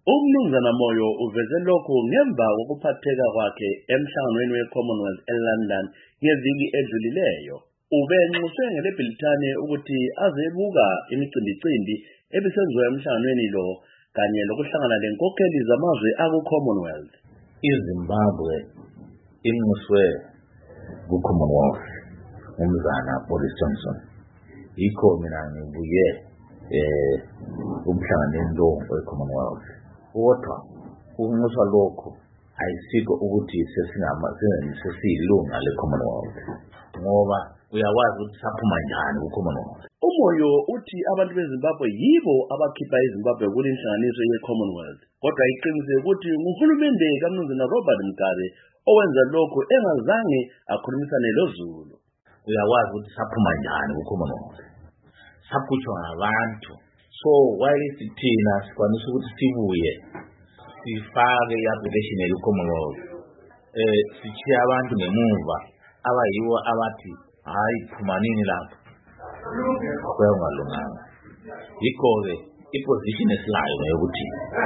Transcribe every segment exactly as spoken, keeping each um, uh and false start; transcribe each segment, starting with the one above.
Umnumzana Moyo uveze lokho ngemva kokuphatheka kwakhe emhlanganweni we-Commonwealth eLondon ngeviki edlulileyo. Ubenxuswe ngelebhilithane ukuthi azebuka imicimbi ebisenziwa emhlanganweni lo kanye lokuhlangana lenkokheli zamazwe aku-Commonwealth. iZimbabwe inxuswe ku-Commonwealth umzana Boris Johnson. Yikho mina ngibuye eh umhlanganweni lo we-Commonwealth. Kodwa ukunxuswa lokho ayisiko ukuthi sesingama sesiyilunga le-Commonwealth ngoba uyakwazi ukuthi saphuma njani ku-Commonwealth. Umoyo uthi abantu beZimbabwe yibo abakhipha iZimbabwe kule nhlanganiso ye-Commonwealth. Kodwa iqiniso ukuthi nguhulumende kaMnumzana Robert Mugabe owenza lokho engazange akhulumisane loZulu. Uyakwazi ukuthi saphuma njani ku-Commonwealth. Saphutshwa ngabantu. So why sithina sikwanisa ukuthi sibuye sifake i-application ye-Commonwealth. Eh sichiya abantu ngemuva abayiwo abathi hayi phumanini lapho. Kuyongalunganga. Yikho ke iposition esilayo yokuthi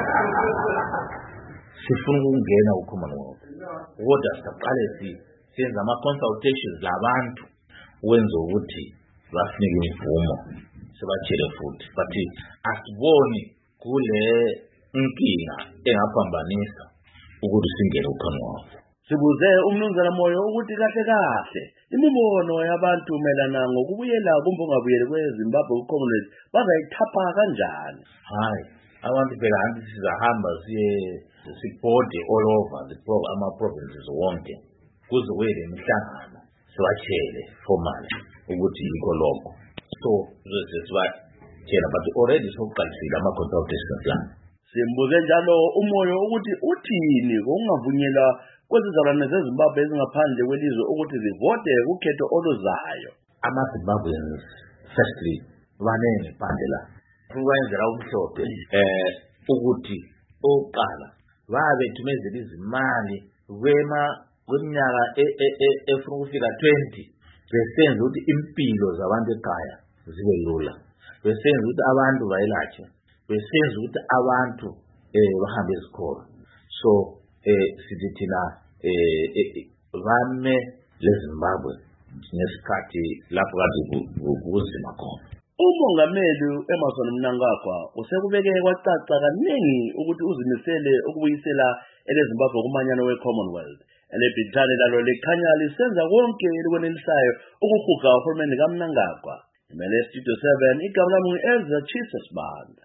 sifuna ukungena ku-Commonwealth. Kodwa siqale si senza ama-consultations labantu wenza ukuthi basinike imvumo sibatshele futhi bathi asiboni kule inkinga engaphambanisa ukuthi singene ku-Commonwealth. Sibuze umnumzana Moyo ukuthi kahle kahle imibono yabantu melana ngokubuyela kumbongabuyele kweZimbabwe ku-Commonwealth bazayithapha kanjani. Hayi abantu phela hanti sizahamba siye sibhode all over the ama provinces wonke kuze wele imihlangano sibatshele formally ukuthi yikho lokho. So sesibatshela but already sokuqalisile ama-consultations la. Simbuze njalo umoyo ukuthi uthini ngokungavunyelwa kwezizalwane zeZimbabwe ezingaphandle kwelizwe ukuthi zivote ukhetho oluzayo. Ama-Zimbabweans firstly banenge phandle la ukwenzela umhlophe eh ukuthi oqala babethumezela izimali kwema kweminyaka efuna ukufika twenty besenza ukuthi impilo zabantu ekhaya zibe lula, besenza ukuthi abantu bayelatshwe, besenza ukuthi abantu eh bahambe esikolo. So eh sithi thina eh vame leZimbabwe ngesikhathi lapho kade kuzima khona. Umongameli Emmerson Mnangagwa usekubeke kwacaca kaningi ukuthi uzimisele ukubuyisela eleZimbabwe kumanyano we-Commonwealth. Elebhilithane lalo likhanya lisenza konke elikwenelisayo ukuhuga uhulumeni kaMnangagwa. Imele Studio seven igama lami ngu-Ezra Chisesband.